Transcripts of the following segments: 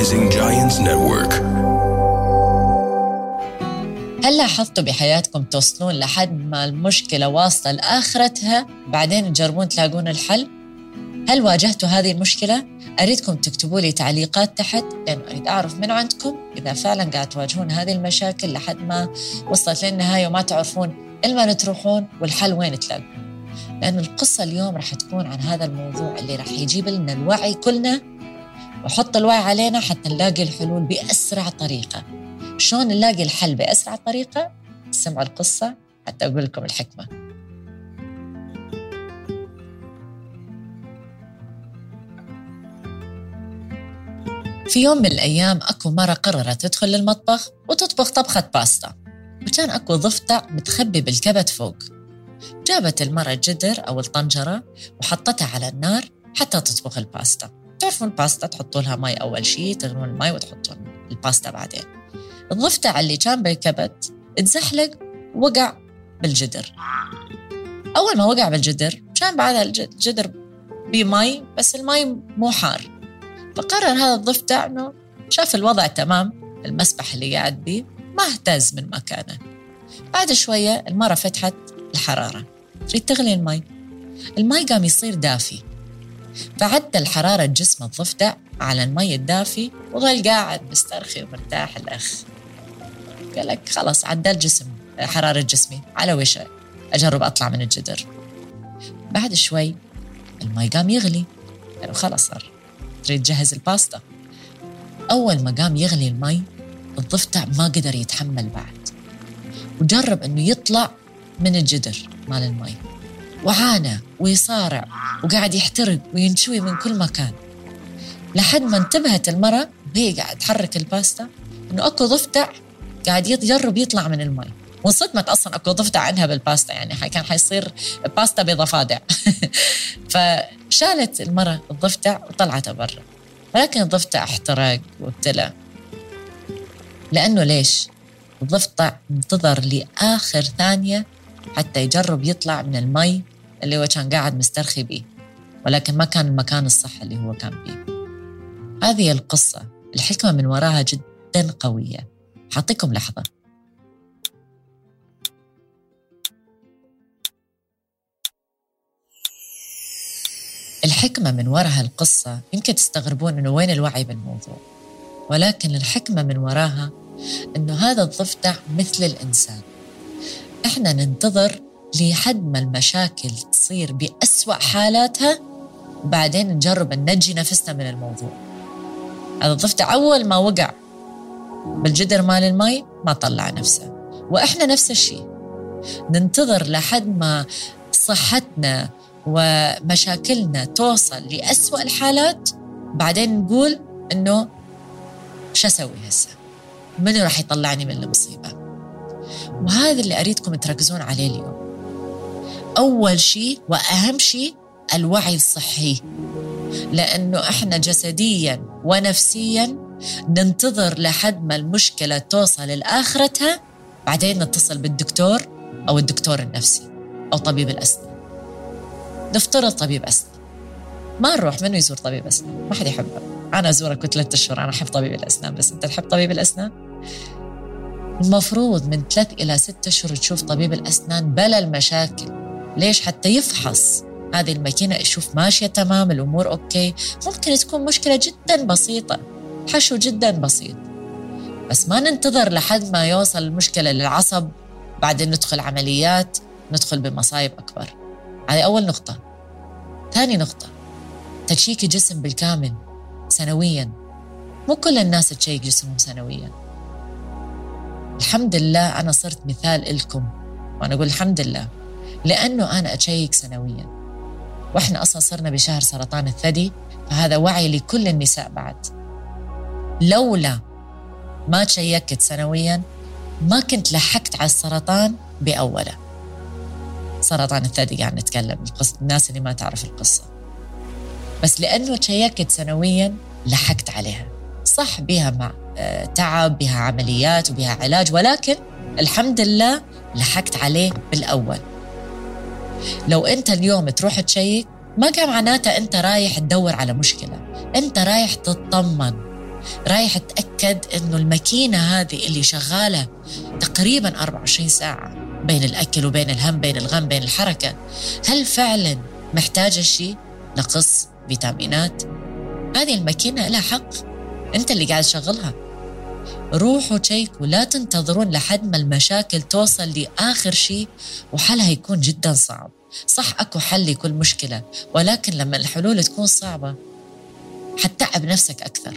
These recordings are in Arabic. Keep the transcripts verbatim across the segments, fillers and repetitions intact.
Rising Giants Network. هل لاحظتوا بحياتكم توصلون لحد ما المشكلة واصلة لآخرتها بعدين تجربون تلاقون الحل؟ هل واجهتوا هذه المشكلة؟ أريدكم تكتبوا لي تعليقات تحت، لأنه أريد أعرف من عندكم إذا فعلاً قاعد تواجهون هذه المشاكل لحد ما وصلت للنهاية وما تعرفون إلما تروحون والحل وين تلاقون. لأن القصة اليوم رح تكون عن هذا الموضوع اللي رح يجيب لنا الوعي كلنا وحط الوعي علينا حتى نلاقي الحلول بأسرع طريقة. شلون نلاقي الحل بأسرع طريقة؟ سمعوا القصة حتى أقول لكم الحكمة. في يوم من الأيام أكو مرة قررت تدخل للمطبخ وتطبخ طبخة باستا، وكان أكو ضفدع متخبي بالكبت فوق. جابت المرة الجدر أو الطنجرة وحطتها على النار حتى تطبخ الباستا. تعرفون الباستا تحطوا لها ماء أول شيء، تغلون الماء وتحطون الباستا بعدين. الضفدع اللي كان بالكبت اتزحلق ووقع بالجدر. أول ما وقع بالجدر كان بعدها الجدر بماء بس الماء مو حار، فقرر هذا الضفدع إنه شاف الوضع تمام، المسبح اللي قاعد بيه ما اهتز من مكانه. بعد شوية المرة فتحت الحرارة تريد تغلي الماء، الماء قام يصير دافي، فعدل حرارة جسم الضفدع على الماء الدافي وظل قاعد مسترخي ومرتاح. الأخ قال لك خلاص عدل جسم حرارة جسمي، على وش أجرب أطلع من الجدر. بعد شوي الماء قام يغلي، يعني خلاص صار تريد تجهز الباستا. أول ما قام يغلي الماء الضفدع ما قدر يتحمل بعد، وجرب أنه يطلع من الجدر مال الماء، وعانى ويصارع وقاعد يحترق وينشوي من كل مكان، لحد ما انتبهت المرة وهي قاعد تحرك الباستا أنه أكو ضفدع قاعد يجرب يطلع من الماء. وانصدمت أصلاً أكو ضفدع عنها بالباستا، يعني كان حيصير باستا بضفادع. فشالت المرة الضفدع وطلعته برا، ولكن الضفدع احترق وابتلى. لأنه ليش؟ الضفدع انتظر لآخر ثانية حتى يجرب يطلع من الماء اللي هو كان قاعد مسترخي بيه، ولكن ما كان المكان الصح اللي هو كان بيه. هذه القصة الحكمة من وراها جدا قوية. حاعطيكم لحظة. الحكمة من وراها القصة يمكن تستغربون إنه وين الوعي بالموضوع، ولكن الحكمة من وراها إنه هذا الضفدع مثل الإنسان. إحنا ننتظر لحد ما المشاكل تصير بأسوأ حالاتها وبعدين نجرب أن ننجي نفسنا من الموضوع. هذا الضفدع أول ما وقع بالجدر مال الماء ما طلع نفسه، وإحنا نفس الشيء ننتظر لحد ما صحتنا ومشاكلنا توصل لأسوأ الحالات بعدين نقول إنه شو أسوي هسه، منو راح يطلعني من المصيبة. وهذا اللي أريدكم تركزون عليه اليوم. أول شيء وأهم شيء الوعي الصحي، لأنه إحنا جسدياً ونفسياً ننتظر لحد ما المشكلة توصل لآخرتها بعدين نتصل بالدكتور أو الدكتور النفسي أو طبيب الأسنان. نفترض طبيب أسنان، ما نروح منه يزور طبيب أسنان، ما حد يحبه. أنا أزوره كل ثلاثة أشهر، أنا أحب طبيب الأسنان، بس أنت تحب طبيب الأسنان؟ المفروض من ثلاث إلى ستة أشهر تشوف طبيب الأسنان بلا المشاكل. ليش؟ حتى يفحص هذه الماكينة يشوف ماشية تمام، الأمور أوكي. ممكن تكون مشكلة جدا بسيطة، حشو جدا بسيط، بس ما ننتظر لحد ما يوصل المشكلة للعصب بعدين ندخل عمليات، ندخل بمصايب أكبر. هذه أول نقطة. ثاني نقطة، تشيك الجسم بالكامل سنويا. مو كل الناس تشيك جسمهم سنويا. الحمد لله أنا صرت مثال لكم، وأنا أقول الحمد لله لأنه أنا أتشيك سنويا، وإحنا أصلا صرنا بشهر سرطان الثدي، فهذا وعي لكل النساء. بعد لولا ما تشيكت سنويا ما كنت لحقت على السرطان بأوله. سرطان الثدي قاعد نتكلم الناس اللي ما تعرف القصة، بس لأنه تشيكت سنويا لحقت عليها. صح بها مع تعب، بها عمليات وبها علاج، ولكن الحمد لله لحقت عليه بالأول. لو أنت اليوم تروح تشيك ما كان معناته أنت رايح تدور على مشكلة، أنت رايح تطمن رايح أتأكد إنه الماكينة هذه اللي شغالة تقريبا أربعة وعشرين ساعة بين الأكل وبين الهم بين الغم بين الحركة، هل فعلا محتاجة شيء نقص فيتامينات؟ هذه الماكينة لها حق، أنت اللي قاعد تشغلها. روحوا تشيكوا، لا تنتظرون لحد ما المشاكل توصل لآخر شيء وحلها يكون جدا صعب. صح أكو حل لكل مشكلة، ولكن لما الحلول تكون صعبة حتتعب نفسك أكثر.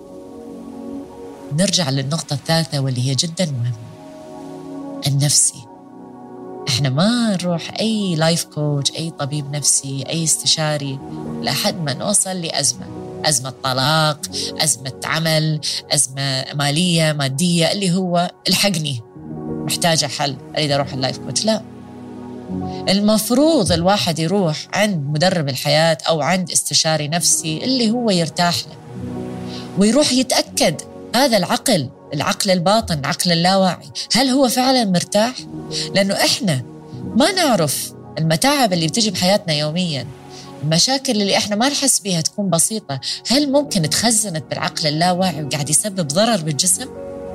نرجع للنقطة الثالثة واللي هي جدا مهمة، النفسي. احنا ما نروح أي لايف كوتش، أي طبيب نفسي، أي استشاري لحد ما نوصل لأزمة، أزمة طلاق، أزمة عمل، أزمة مالية مادية، اللي هو الحقني محتاجة حل أريد أروح اللايف كوتش. لا، المفروض الواحد يروح عند مدرب الحياة أو عند استشاري نفسي اللي هو يرتاح له، ويروح يتأكد هذا العقل العقل الباطن، العقل اللاواعي، هل هو فعلا مرتاح؟ لأنه إحنا ما نعرف المتاعب اللي بتجي بحياتنا يوميا، المشاكل اللي إحنا ما نحس بيها تكون بسيطة، هل ممكن تخزنت بالعقل اللاواعي وقاعد يسبب ضرر بالجسم؟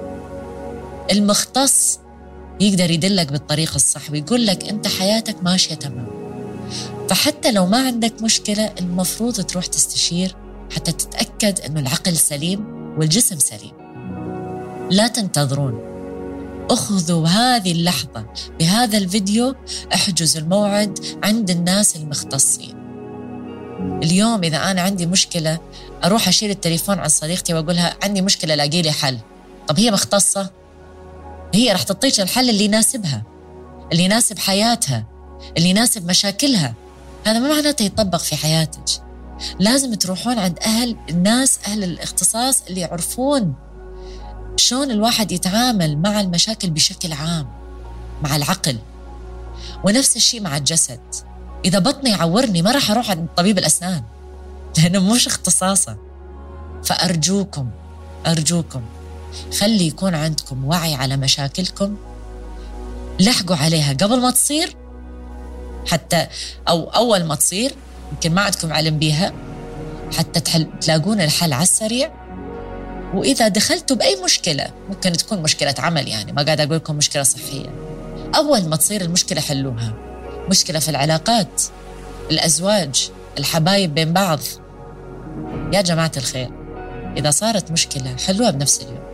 المختص يقدر يدلك بالطريقة الصح ويقول لك أنت حياتك ماشية تمام. فحتى لو ما عندك مشكلة المفروض تروح تستشير حتى تتأكد أنه العقل سليم والجسم سليم. لا تنتظرون، أخذوا هذه اللحظة بهذا الفيديو، احجزوا الموعد عند الناس المختصين. اليوم إذا أنا عندي مشكلة أروح أشيل التليفون عن صديقتي وأقولها عندي مشكلة لاقي لي حل، طب هي مختصة، هي رح تعطيك الحل اللي يناسبها، اللي يناسب حياتها، اللي يناسب مشاكلها. هذا ما معناته يطبق في حياتك. لازم تروحون عند أهل الناس، أهل الاختصاص اللي يعرفون شلون الواحد يتعامل مع المشاكل بشكل عام، مع العقل. ونفس الشيء مع الجسد. إذا بطني يعورني ما راح أروح عند طبيب الأسنان لأنه مش اختصاصه. فأرجوكم أرجوكم خلي يكون عندكم وعي على مشاكلكم، لحقوا عليها قبل ما تصير، حتى أو أول ما تصير يمكن ما عندكم علم بيها، حتى تحل تلاقون الحل على السريع. وإذا دخلتوا بأي مشكلة، ممكن تكون مشكلة عمل، يعني ما قاعد أقول لكم مشكلة صحية، أول ما تصير المشكلة حلوها. مشكلة في العلاقات، الأزواج، الحبايب بين بعض، يا جماعة الخير إذا صارت مشكلة حلوها بنفس اليوم.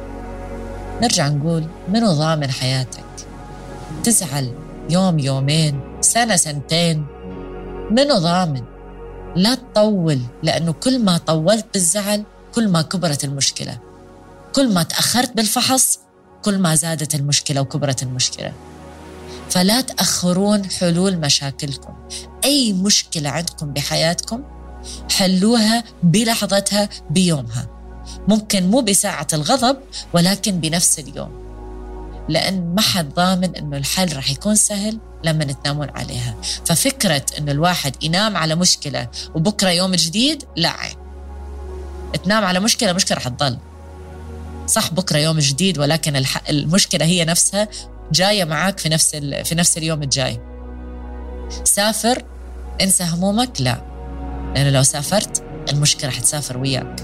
نرجع نقول منو ضامن حياتك؟ تزعل يوم يومين سنة سنتين، منو ضامن؟ لا تطول، لأنه كل ما طولت بالزعل كل ما كبرت المشكلة، كل ما تأخرت بالفحص كل ما زادت المشكلة وكبرت المشكلة. فلا تأخرون حلول مشاكلكم. أي مشكلة عندكم بحياتكم حلوها بلحظتها بيومها، ممكن مو بساعة الغضب ولكن بنفس اليوم، لأن ما حد ضامن أنه الحل رح يكون سهل لما تنامون عليها. ففكرة أنه الواحد ينام على مشكلة وبكرة يوم جديد، لا عين. تنام على مشكلة، مشكلة رح تضل صح بكرة يوم جديد، ولكن الح... المشكلة هي نفسها جاية معاك في نفس ال... في نفس اليوم الجاي. سافر، انسى همومك، لا، لأنه لو سافرت المشكلة رح تسافر وياك.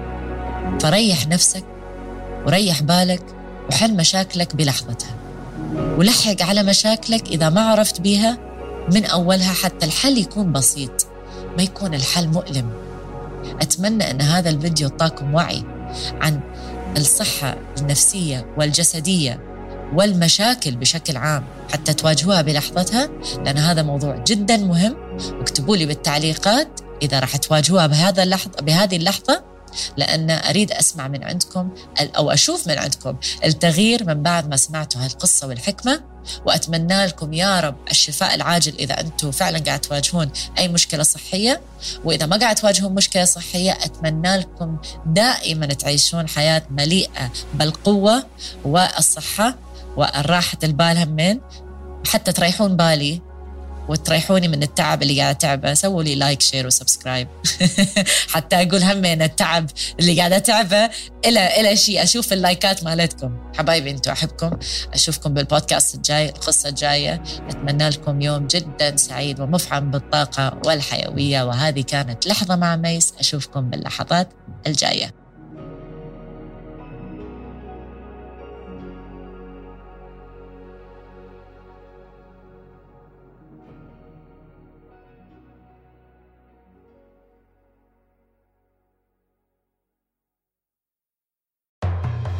فريح نفسك وريح بالك وحل مشاكلك بلحظتها، ولحق على مشاكلك إذا ما عرفت بيها من أولها حتى الحل يكون بسيط، ما يكون الحل مؤلم. أتمنى أن هذا الفيديو طاكم وعي عن الصحة النفسية والجسدية والمشاكل بشكل عام حتى تواجهوها بلحظتها، لأن هذا موضوع جدا مهم. واكتبوا لي بالتعليقات إذا راح تواجهوها بهذا اللحظة بهذه اللحظة، لأن أريد أسمع من عندكم أو أشوف من عندكم التغيير من بعد ما سمعتوا هالقصة والحكمة. وأتمنى لكم يا رب الشفاء العاجل إذا أنتم فعلا قاعد تواجهون أي مشكلة صحية، وإذا ما قاعد تواجهون مشكلة صحية أتمنى لكم دائما تعيشون حياة مليئة بالقوة والصحة والراحة البال همين، حتى تريحون بالي وتريحوني من التعب اللي قاعدة تعبه. سووا لي لايك شير وسبسكرايب حتى أقول همين التعب اللي قاعدة تعبه إلى إلى شيء، أشوف اللايكات مالتكم. حبايبي أنتوا أحبكم، أشوفكم بالبودكاست الجاي، القصة الجاية. أتمنى لكم يوم جدا سعيد ومفعم بالطاقة والحيوية. وهذه كانت لحظة مع ميس، أشوفكم باللحظات الجاية.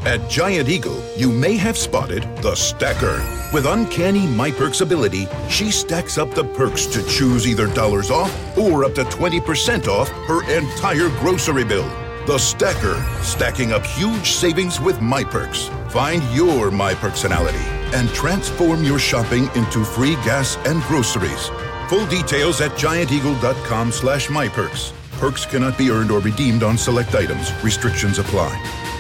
At Giant Eagle, you may have spotted the Stacker. With uncanny MyPerks ability, she stacks up the perks to choose either dollars off or up to twenty percent off her entire grocery bill. The Stacker, stacking up huge savings with MyPerks. Find your MyPerksonality and transform your shopping into free gas and groceries. Full details at gianteagle.com slash MyPerks. Perks cannot be earned or redeemed on select items. Restrictions apply.